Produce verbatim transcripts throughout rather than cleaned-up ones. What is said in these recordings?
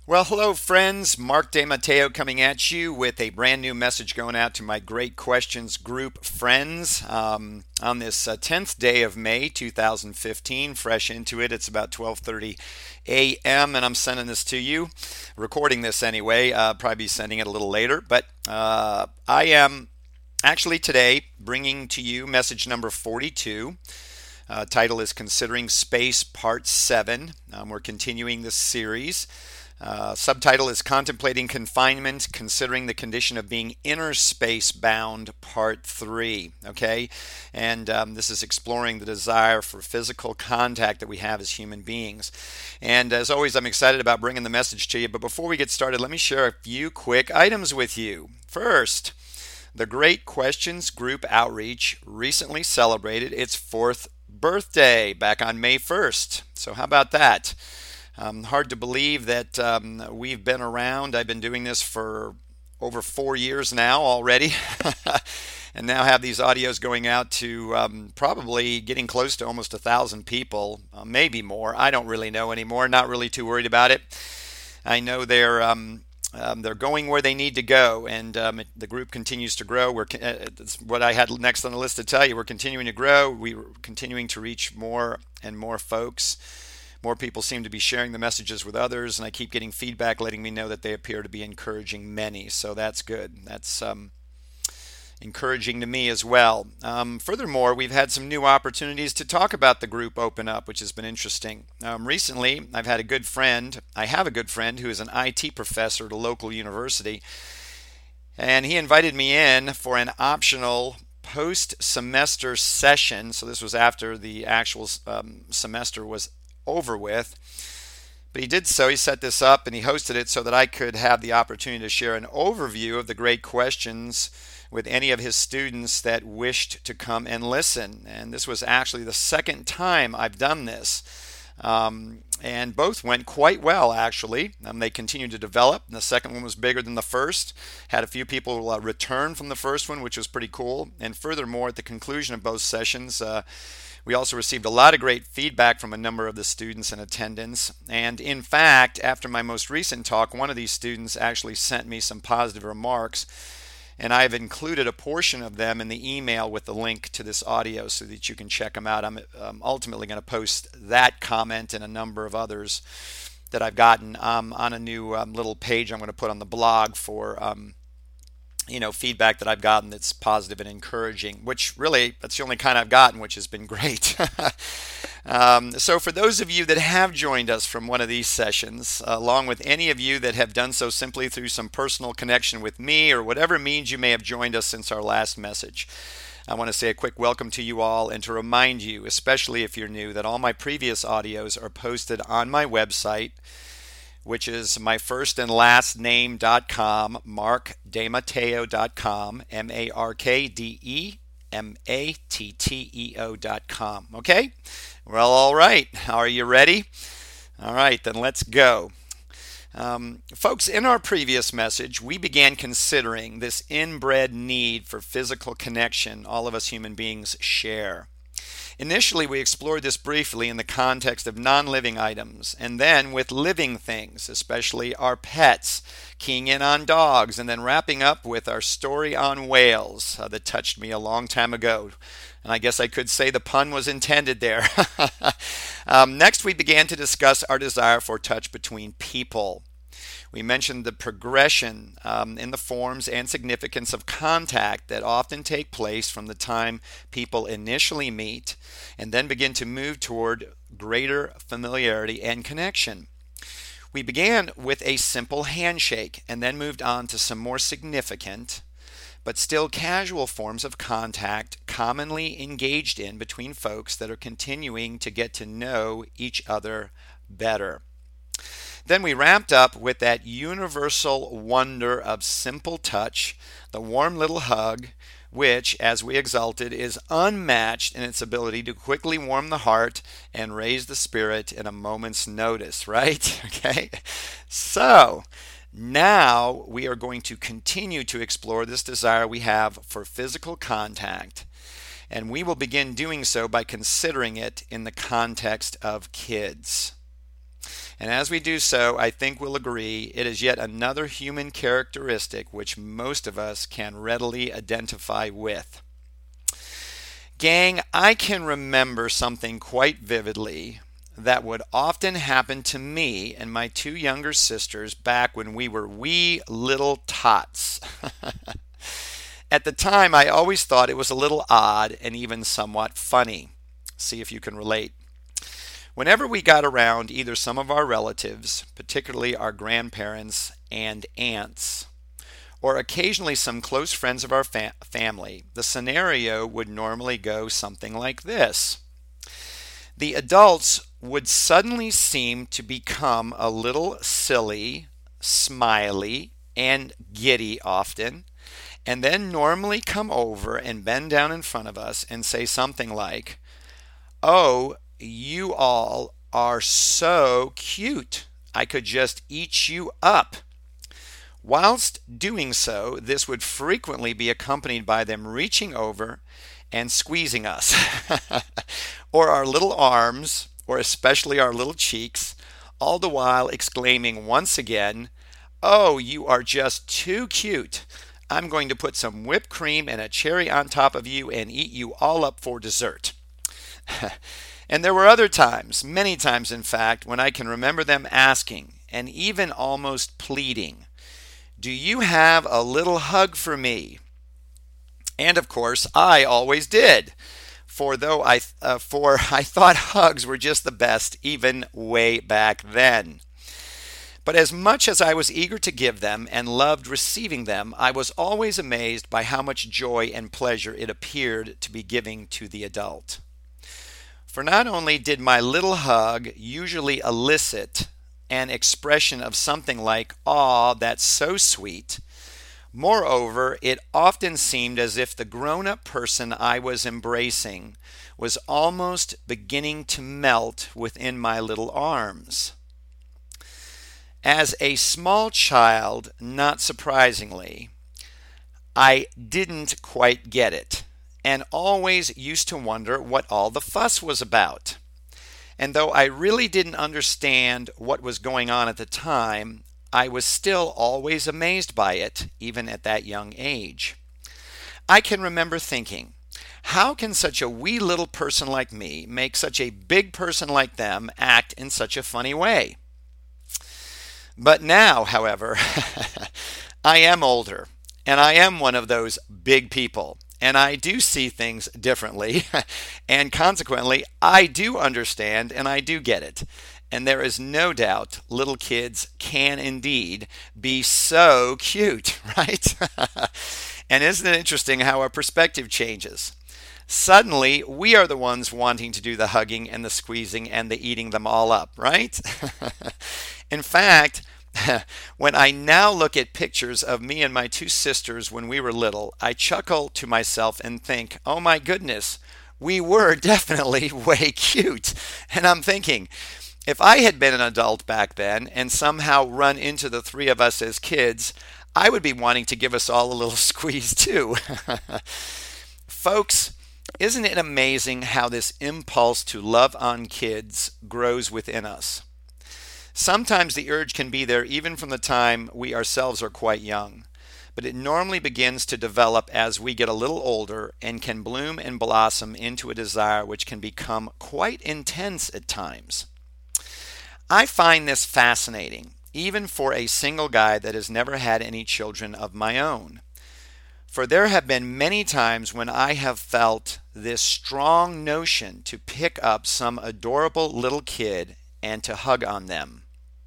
Well, hello, friends. Mark DeMatteo coming at you with a brand new message going out to my Great Questions group friends um, on this uh, tenth day of May two thousand fifteen. Fresh into it. It's about twelve thirty a m and I'm sending this to you. Recording this anyway. Uh, probably be sending it a little later. But uh, I am actually today bringing to you message number forty-two. Uh, title is Considering Space Part seven. Um, we're continuing this series. Uh, subtitle is Contemplating Confinement, Considering the Condition of Being Inner Space Bound, Part three. Okay? And um, this is exploring the desire for physical contact that we have as human beings. And as always, I'm excited about bringing the message to you. But before we get started, let me share a few quick items with you. First, the Great Questions Group Outreach recently celebrated its fourth birthday back on May first. So, how about that? Um, hard to believe that um, we've been around. I've been doing this for over four years now already, and now have these audios going out to um, probably getting close to almost a thousand people, uh, maybe more. I don't really know anymore. Not really too worried about it. I know they're um, um, they're going where they need to go, and um, it, the group continues to grow. We're uh, that's what I had next on the list to tell you. We're continuing to grow. We're continuing to reach more and more folks. More people seem to be sharing the messages with others, and I keep getting feedback letting me know that they appear to be encouraging many. So that's good. That's um, encouraging to me as well. Um, furthermore, we've had some new opportunities to talk about the group open up, which has been interesting. Um, recently, I've had a good friend. I have a good friend who is an I T professor at a local university, and he invited me in for an optional post-semester session. So this was after the actual um, semester was over with. But he did so. He set this up and he hosted it so that I could have the opportunity to share an overview of the great questions with any of his students that wished to come and listen. And this was actually the second time I've done this. Um, and both went quite well, actually. Um, they continued to develop. And the second one was bigger than the first. Had a few people uh, return from the first one, which was pretty cool. And furthermore, at the conclusion of both sessions, uh, we also received a lot of great feedback from a number of the students in attendance. And in fact, after my most recent talk, one of these students actually sent me some positive remarks. And I've included a portion of them in the email with the link to this audio so that you can check them out. I'm um, ultimately going to post that comment and a number of others that I've gotten um, on a new um, little page I'm going to put on the blog for um, you know, feedback that I've gotten that's positive and encouraging, which really, that's the only kind I've gotten, which has been great. um, so for those of you that have joined us from one of these sessions, uh, along with any of you that have done so simply through some personal connection with me or whatever means you may have joined us since our last message, I want to say a quick welcome to you all and to remind you, especially if you're new, that all my previous audios are posted on my website, which is my first and last name dot com, mark dematteo dot com, M A R K D E M A T T E O dot com. Okay? Well, all right. Are you ready? All right, then let's go. Um, folks, in our previous message, we began considering this inbred need for physical connection all of us human beings share. Initially, we explored this briefly in the context of non-living items, and then with living things, especially our pets, keying in on dogs, and then wrapping up with our story on whales uh, that touched me a long time ago. And I guess I could say the pun was intended there. um, next, we began to discuss our desire for touch between people. We mentioned the progression um, in the forms and significance of contact that often take place from the time people initially meet and then begin to move toward greater familiarity and connection. We began with a simple handshake and then moved on to some more significant but still casual forms of contact commonly engaged in between folks that are continuing to get to know each other better. Then we wrapped up with that universal wonder of simple touch, the warm little hug, which, as we exulted, is unmatched in its ability to quickly warm the heart and raise the spirit in a moment's notice, right? Okay? So, now we are going to continue to explore this desire we have for physical contact, and we will begin doing so by considering it in the context of kids. And as we do so, I think we'll agree it is yet another human characteristic which most of us can readily identify with. Gang, I can remember something quite vividly that would often happen to me and my two younger sisters back when we were wee little tots. At the time, I always thought it was a little odd and even somewhat funny. See if you can relate. Whenever we got around either some of our relatives, particularly our grandparents and aunts, or occasionally some close friends of our fa- family, the scenario would normally go something like this. The adults would suddenly seem to become a little silly, smiley, and giddy often, and then normally come over and bend down in front of us and say something like, "Oh, you all are so cute. I could just eat you up." Whilst doing so, this would frequently be accompanied by them reaching over and squeezing us, or our little arms, or especially our little cheeks, all the while exclaiming once again, "Oh, you are just too cute. I'm going to put some whipped cream and a cherry on top of you and eat you all up for dessert." And there were other times, many times in fact, when I can remember them asking, and even almost pleading, "Do you have a little hug for me?" And of course, I always did, for though I uh, for I thought hugs were just the best, even way back then. But as much as I was eager to give them and loved receiving them, I was always amazed by how much joy and pleasure it appeared to be giving to the adult. For not only did my little hug usually elicit an expression of something like, "Aw, that's so sweet," moreover, it often seemed as if the grown-up person I was embracing was almost beginning to melt within my little arms. As a small child, not surprisingly, I didn't quite get it, and always used to wonder what all the fuss was about. And though I really didn't understand what was going on at the time, I was still always amazed by it, even at that young age. I can remember thinking, how can such a wee little person like me make such a big person like them act in such a funny way? But now, however, I am older, and I am one of those big people. And I do see things differently, and consequently, I do understand and I do get it. And there is no doubt little kids can indeed be so cute, right? And isn't it interesting how our perspective changes? Suddenly, we are the ones wanting to do the hugging and the squeezing and the eating them all up, right? In fact, when I now look at pictures of me and my two sisters when we were little, I chuckle to myself and think, oh my goodness, we were definitely way cute. And I'm thinking, if I had been an adult back then and somehow run into the three of us as kids, I would be wanting to give us all a little squeeze too. Folks, isn't it amazing how this impulse to love on kids grows within us? Sometimes the urge can be there even from the time we ourselves are quite young, but it normally begins to develop as we get a little older and can bloom and blossom into a desire which can become quite intense at times. I find this fascinating, even for a single guy that has never had any children of my own. For there have been many times when I have felt this strong notion to pick up some adorable little kid and to hug on them.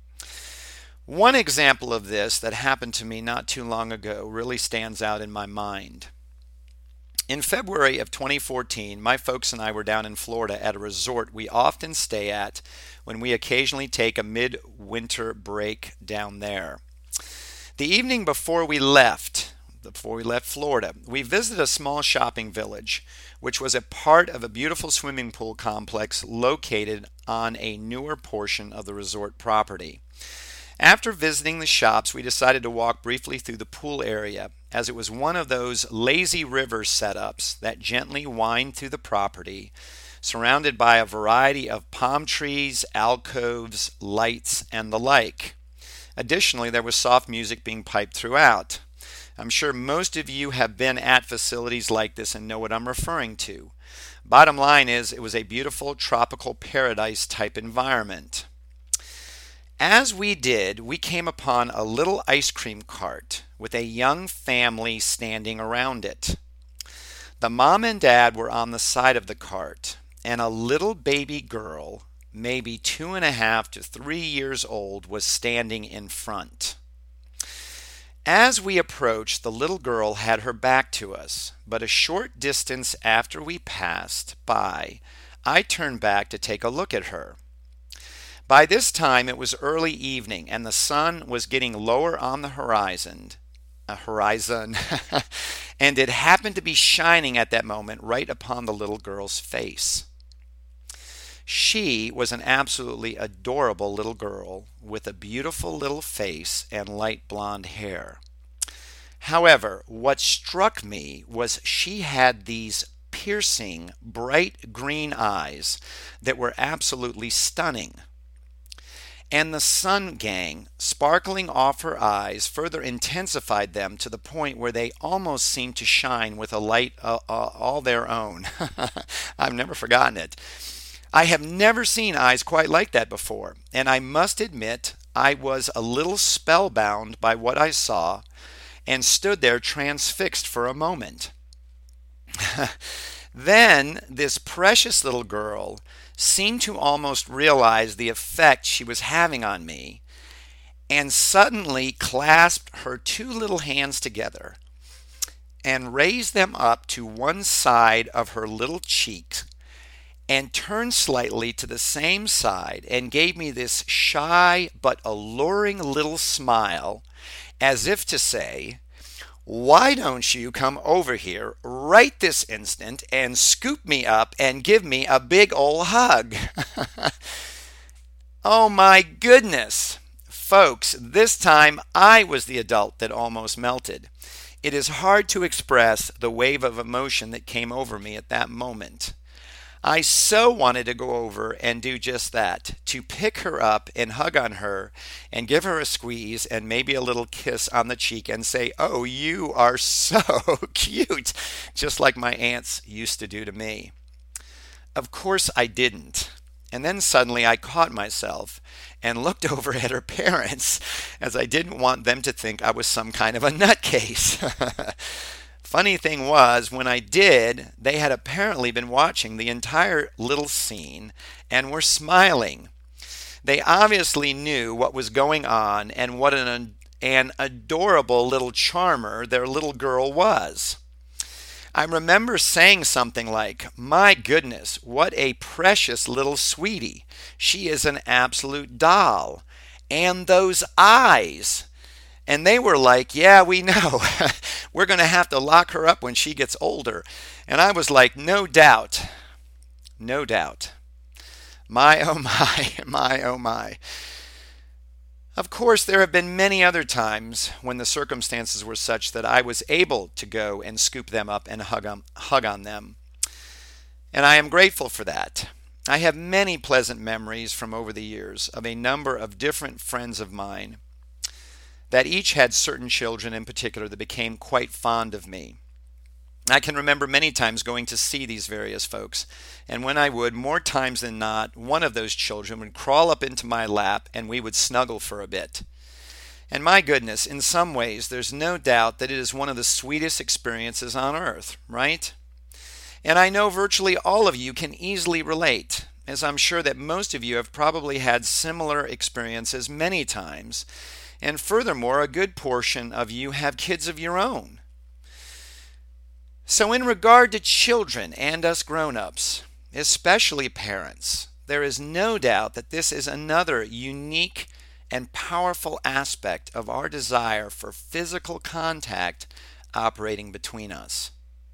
One example of this that happened to me not too long ago really stands out in my mind. In February of twenty fourteen, my folks and I were down in Florida at a resort we often stay at when we occasionally take a mid-winter break down there. The evening before we left, before we left Florida, we visited a small shopping village, which was a part of a beautiful swimming pool complex located on a newer portion of the resort property. After visiting the shops, we decided to walk briefly through the pool area, as it was one of those lazy river setups that gently wind through the property, surrounded by a variety of palm trees, alcoves, lights, and the like. Additionally, there was soft music being piped throughout. I'm sure most of you have been at facilities like this and know what I'm referring to. Bottom line is, it was a beautiful tropical paradise type environment. As we did, we came upon a little ice cream cart with a young family standing around it. The mom and dad were on the side of the cart, and a little baby girl, maybe two and a half to three years old, was standing in front. As we approached, the little girl had her back to us, but a short distance after we passed by, I turned back to take a look at her. By this time, it was early evening, and the sun was getting lower on the horizon, a horizon, and it happened to be shining at that moment right upon the little girl's face. She was an absolutely adorable little girl with a beautiful little face and light blonde hair. However, what struck me was she had these piercing, bright green eyes that were absolutely stunning. And the sun gang sparkling off her eyes further intensified them to the point where they almost seemed to shine with a light uh, uh, all their own. I've never forgotten it. I have never seen eyes quite like that before, and I must admit I was a little spellbound by what I saw and stood there transfixed for a moment. Then this precious little girl seemed to almost realize the effect she was having on me and suddenly clasped her two little hands together and raised them up to one side of her little cheeks and turned slightly to the same side and gave me this shy but alluring little smile as if to say, "Why don't you come over here right this instant and scoop me up and give me a big ol' hug?" Oh my goodness! Folks, this time I was the adult that almost melted. It is hard to express the wave of emotion that came over me at that moment. I so wanted to go over and do just that, to pick her up and hug on her and give her a squeeze and maybe a little kiss on the cheek and say, "Oh, you are so cute," just like my aunts used to do to me. Of course I didn't. And then suddenly I caught myself and looked over at her parents as I didn't want them to think I was some kind of a nutcase. Funny thing was, when I did, they had apparently been watching the entire little scene and were smiling. They obviously knew what was going on and what an, an adorable little charmer their little girl was. I remember saying something like, "My goodness, what a precious little sweetie. She is an absolute doll. And those eyes." And they were like, "Yeah, we know. We're going to have to lock her up when she gets older." And I was like, "No doubt. No doubt." My, oh my, my, oh my. Of course, there have been many other times when the circumstances were such that I was able to go and scoop them up and hug on, hug on them. And I am grateful for that. I have many pleasant memories from over the years of a number of different friends of mine that each had certain children in particular that became quite fond of me. I can remember many times going to see these various folks, and when I would, more times than not, one of those children would crawl up into my lap and we would snuggle for a bit. And my goodness, in some ways, there's no doubt that it is one of the sweetest experiences on earth, right? And I know virtually all of you can easily relate, as I'm sure that most of you have probably had similar experiences many times. And furthermore, a good portion of you have kids of your own. So in regard to children and us grown-ups, especially parents, there is no doubt that this is another unique and powerful aspect of our desire for physical contact operating between us.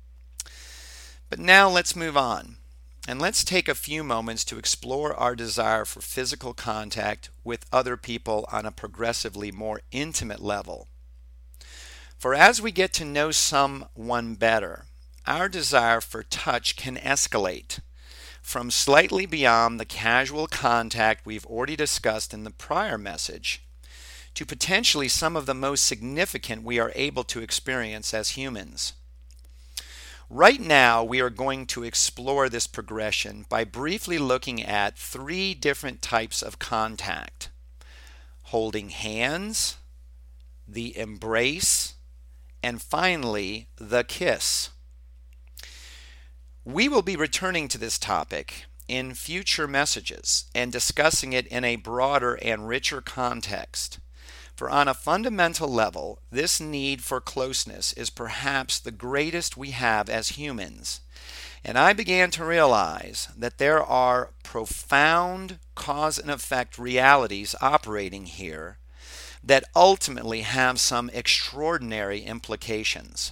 But now let's move on. And let's take a few moments to explore our desire for physical contact with other people on a progressively more intimate level. For as we get to know someone better, our desire for touch can escalate. from slightly beyond the casual contact we've already discussed in the prior message to potentially some of the most significant we are able to experience as humans. Right now, we are going to explore this progression by briefly looking at three different types of contact: holding hands, the embrace, and finally, the kiss. We will be returning to this topic in future messages and discussing it in a broader and richer context. For on a fundamental level, this need for closeness is perhaps the greatest we have as humans. And I began to realize that there are profound cause and effect realities operating here that ultimately have some extraordinary implications.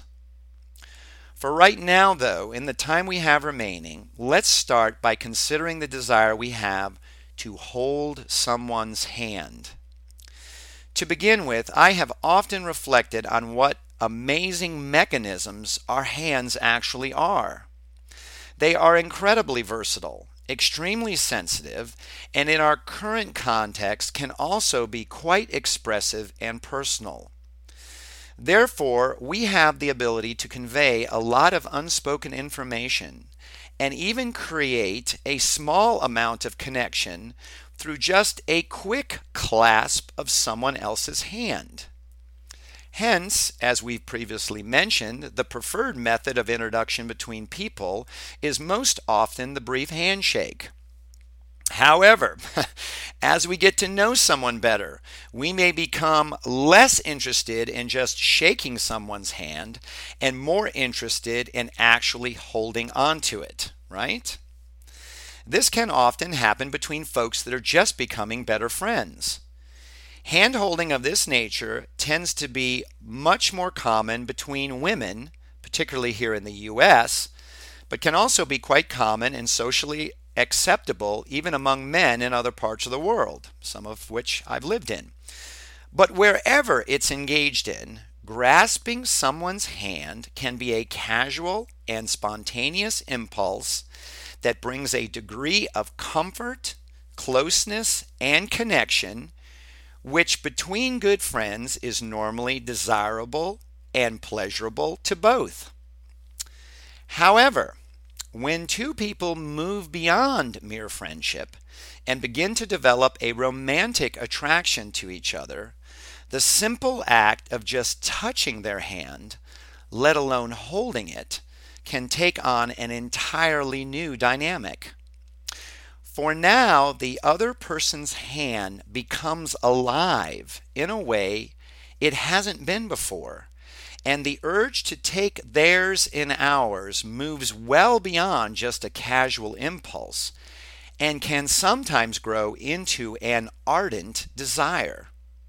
For right now, though, in the time we have remaining, let's start by considering the desire we have to hold someone's hand. To begin with, I have often reflected on what amazing mechanisms our hands actually are. They are incredibly versatile, extremely sensitive, and in our current context can also be quite expressive and personal. Therefore, we have the ability to convey a lot of unspoken information and even create a small amount of connection through just a quick clasp of someone else's hand. Hence, as we've previously mentioned, the preferred method of introduction between people is most often the brief handshake. However, as we get to know someone better, we may become less interested in just shaking someone's hand and more interested in actually holding onto it, right? This can often happen between folks that are just becoming better friends. Hand-holding of this nature tends to be much more common between women, particularly here in the U S, but can also be quite common and socially acceptable even among men in other parts of the world, some of which I've lived in. But wherever it's engaged in, grasping someone's hand can be a casual and spontaneous impulse that brings a degree of comfort, closeness, and connection, which between good friends is normally desirable and pleasurable to both. However, when two people move beyond mere friendship and begin to develop a romantic attraction to each other, the simple act of just touching their hand, let alone holding it, can take on an entirely new dynamic. For now, the other person's hand becomes alive in a way it hasn't been before, and the urge to take theirs in ours moves well beyond just a casual impulse and can sometimes grow into an ardent desire.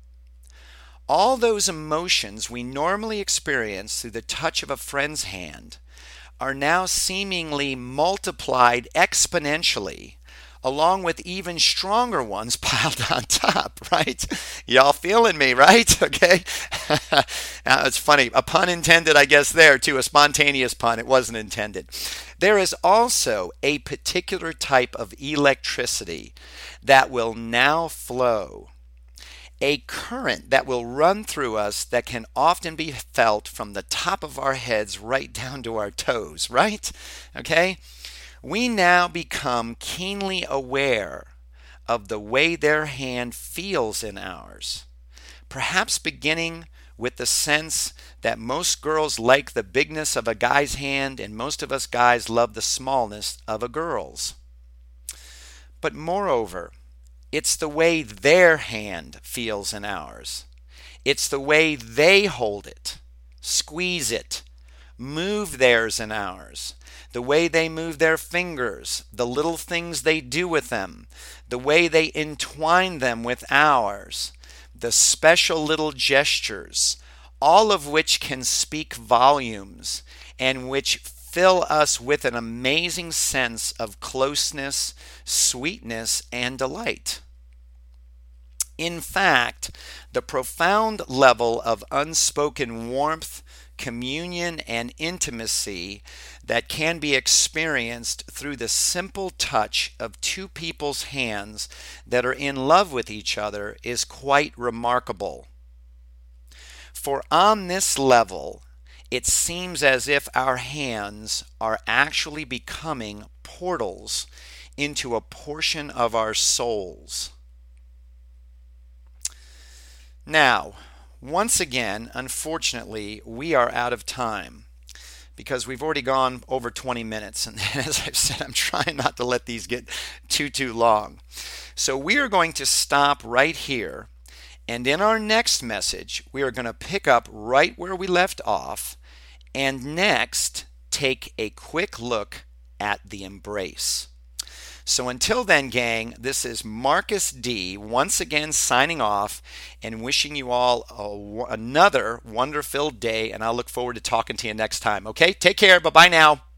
All those emotions we normally experience through the touch of a friend's hand are now seemingly multiplied exponentially, along with even stronger ones piled on top, right? Y'all feeling me, right? Okay. Now, it's funny. A pun intended, I guess, there too. A spontaneous pun. It wasn't intended. There is also a particular type of electricity that will now flow. A current that will run through us that can often be felt from the top of our heads right down to our toes, right? Okay? We now become keenly aware of the way their hand feels in ours, perhaps beginning with the sense that most girls like the bigness of a guy's hand and most of us guys love the smallness of a girl's. But moreover, it's the way their hand feels in ours. It's the way they hold it, squeeze it, move theirs in ours, the way they move their fingers, the little things they do with them, the way they entwine them with ours, the special little gestures, all of which can speak volumes and which fill us with an amazing sense of closeness, sweetness, and delight. In fact, the profound level of unspoken warmth, communion and intimacy that can be experienced through the simple touch of two people's hands that are in love with each other is quite remarkable. For on this level, it seems as if our hands are actually becoming portals into a portion of our souls. Now, once again, unfortunately, we are out of time because we've already gone over twenty minutes. And as I've said, I'm trying not to let these get too, too long. So we are going to stop right here. And in our next message, we are going to pick up right where we left off and next take a quick look at the embrace. So until then, gang, this is Marcus D. once again signing off and wishing you all a, another wonder-filled day, and I'll look forward to talking to you next time. Okay, take care. Bye-bye now.